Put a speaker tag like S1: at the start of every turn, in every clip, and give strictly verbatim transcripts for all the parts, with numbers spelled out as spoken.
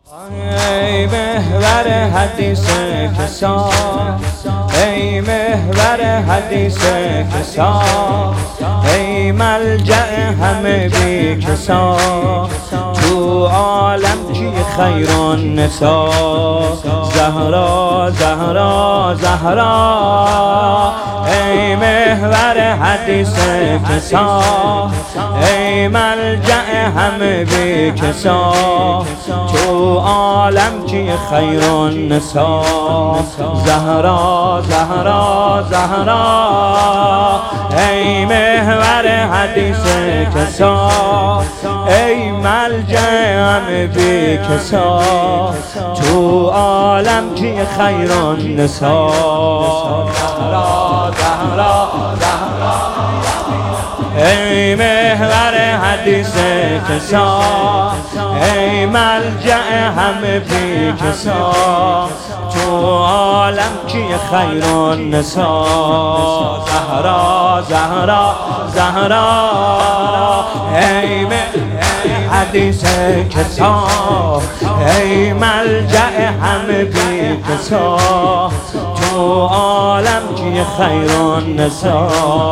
S1: ای محور حدیث کسا، ای محور حدیث کسا، ای ملجأ همه بی کسا، تو عالم کی خیر النسا، زهرا زهرا زهرا. ای محور حدیث کسا، ای ملجأ همه بی کسا، تو عالم کی خیر النسا، زهرا زهرا زهرا. ای محور حدیث کسا، ای ملجأ همه بی کسا، تو عالم کی خیر النسا، زهرا زهرا زهرا. ای محور حدیث کسا، ای ملجأ همه بی کسا، تو عالم کی خیر النسا، زهرا زهرا زهرا. ای حدیث کسا، ای ملجأ همه بی کسا، تو عالم کی خیر النسا.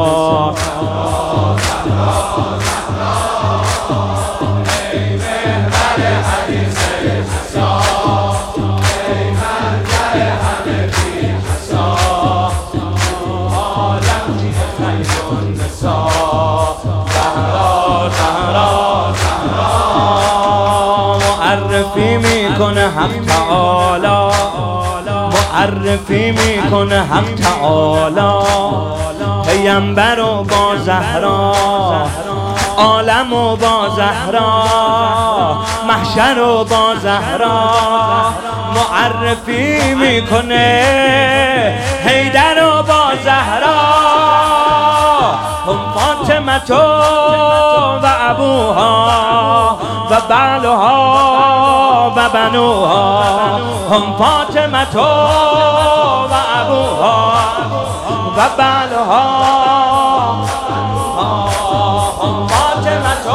S1: معرفی میکنه حق تعالی، معرفی میکنه حق تعالی، پیامبر و با زهرا، عالم و با زهرا، محشر و با زهرا. معرفی میکنه حیدر و با زهرا، هم فاطمه و ابوها و بعلها و بنوها، هم فاطمه و ابوها و بعلها، هم فاطمه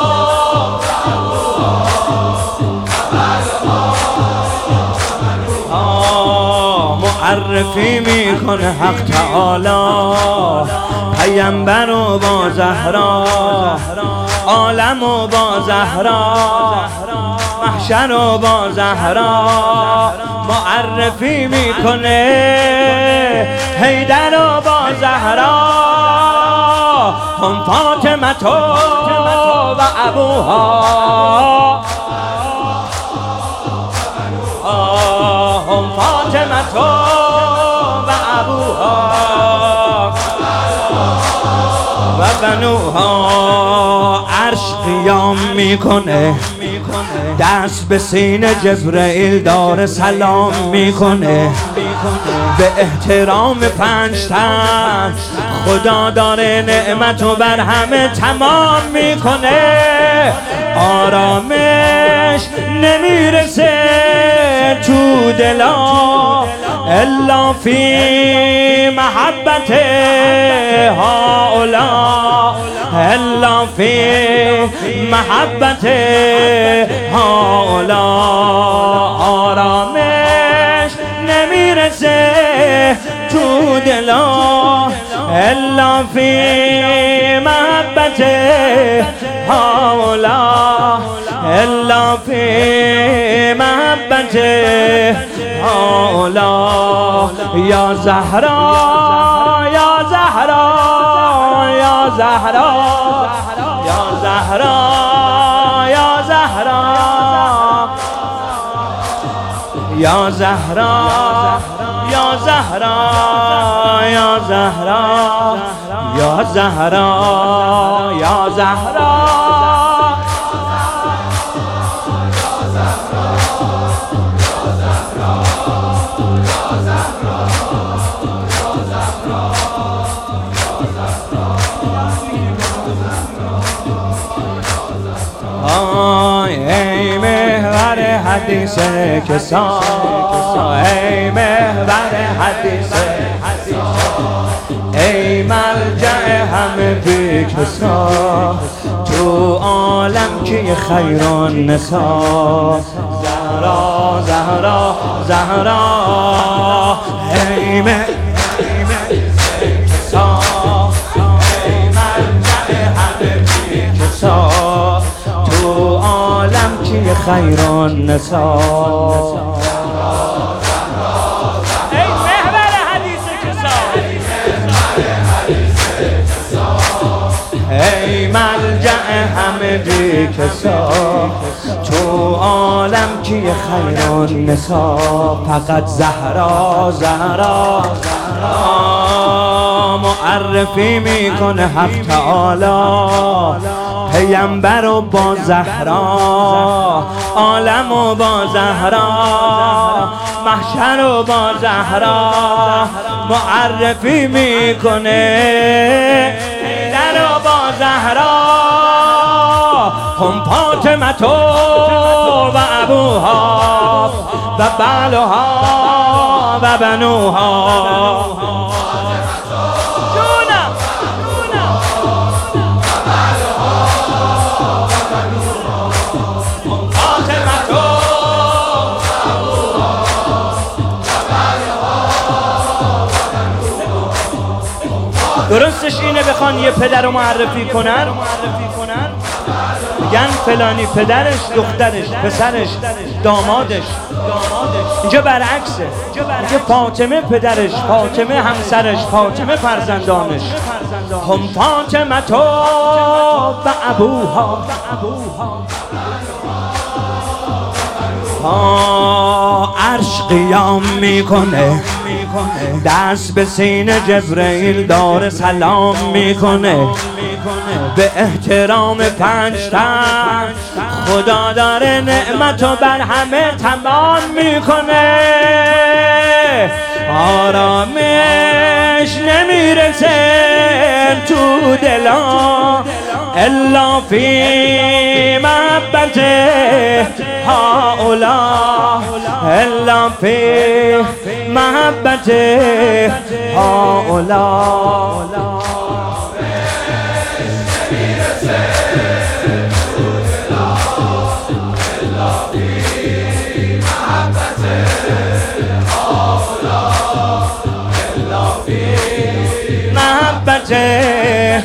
S1: معرفی میکنه حق تعالی، پیامبر و با زهرا، عالم و با زهرا، محشر و با زهرا. معرفی میکنه حیدر و با زهرا، هم فاطمه و ابوها، هم فاطمه و ابوها و بنوها. عرش قیام میکنه، دست به سینه جبرئیل داره سلام میکنه، به احترام پنج تن خدا داره نعمتو بر همه تمام میکنه. آرامش نمیرسه تو دلا الا فی محبت هؤلاء، الا فی محبت هؤلاء. آرامش نمیرسه تو دلا الا فی محبت هؤلاء، الا فی محبت هؤلاء. یا زهرا یا زهرا یا زهرا یا زهرا یا زهرا یا زهرا یا زهرا یا زهرا یا زهرا یا زهرا. ای محور حدیث کسا، ای محور حدیث کسا، ای ملجأ همه بی کسا، تو عالم کی خیر النسا. زهرا زهرا ای مهر تو عالم کی خیران نسا ای محور حدیث کسا ای ملجأ همه بی کسا تو عالم کی خیران نسا فقط زهرا زهرا معرفی میکنه حق تعالی پیامبر و با زهرا عالم و با زهرا محشر و با زهرا معرفی میکنه در و با زهرا هم فاطمه و ابوها و بعلها و بنوها درستش اینه بخوان یه پدر رو معرفی کنن میگن فلانی پدرش، دخترش، پسرش، دامادش. اینجا برعکسه، اینجا فاطمه پدرش، فاطمه همسرش، فاطمه فرزندانش. هم فاطمه تو و ابوها عرش قیام میکنه دست به سینه جبرئیل داره سلام میکنه به احترام پنج تن خدا داره نعمتو بر همه تمام میکنه آرامش نمیرسه تو دلا الا فی محبته هاولا الا فی محبته هاولا محبته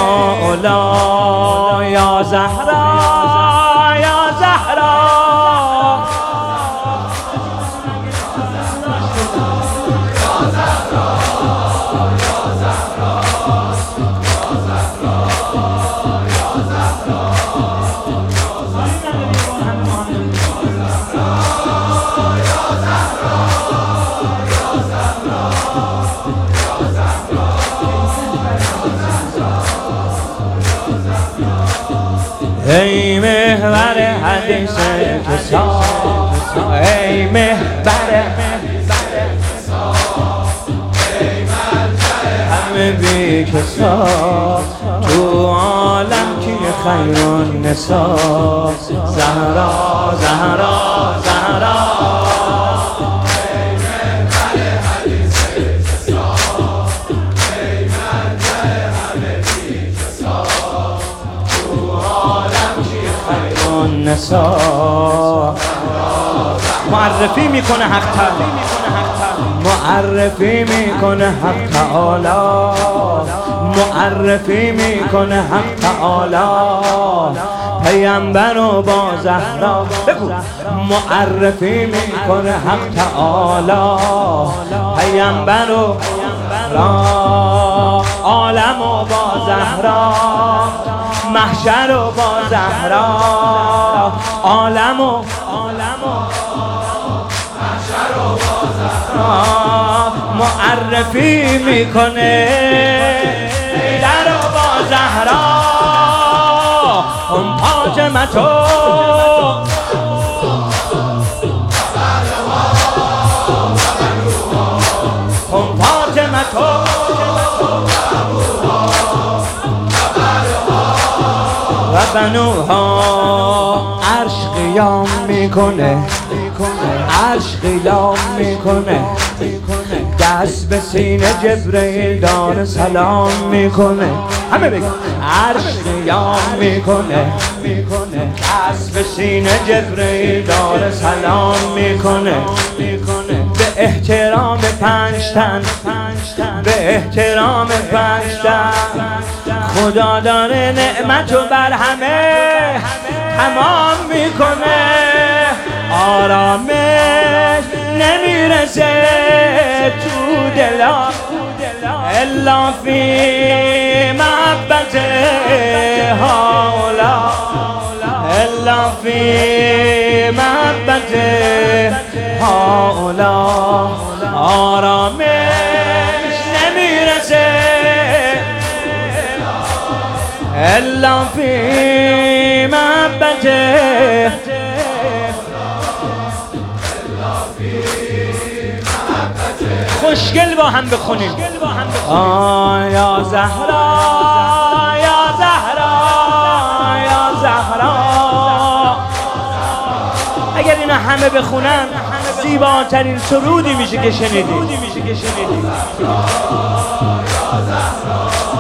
S1: هاولا یا زهرا یا زهرا ای محور حدیث کسا ای محور همه بی کسا تو عالم کی خیران نسا زهرا زهرا زهرا نسا معرفی میکنه حق تعالی معرفی میکنه حق تعالی معرفی میکنه حق تعالی پیامبر و با زهرا معرفی میکنه حق تعالی پیامبر و عالم و با زهرا محشر و با زهرا عالم و عالم و محشر و با زهرا معرفی میکنه در و با زهرا هم فاطمه تو هم فاطمه تو و بنوها عرش قیام میکنه عرش قیام میکنه دست به سینه جبرئیل داره سلام میکنه همه بگو عرش قیام میکنه دست به سینه جبرئیل داره سلام میکنه به احترام پنج تن، به احترام پنج تن. خدا داره نعمتو بر همه تمام میکنه، آرامش نمیرسه تو دلا الا فی محبت هاولا، الا فی محبت هاولا. آرامش نمیرسه الا فی محبت. خوشگل با هم بخونیم. آه یا زهرا یا زهرا یا زهرا. اگر اینا همه بخونن زیباترین سرودی میشه که شنیدی.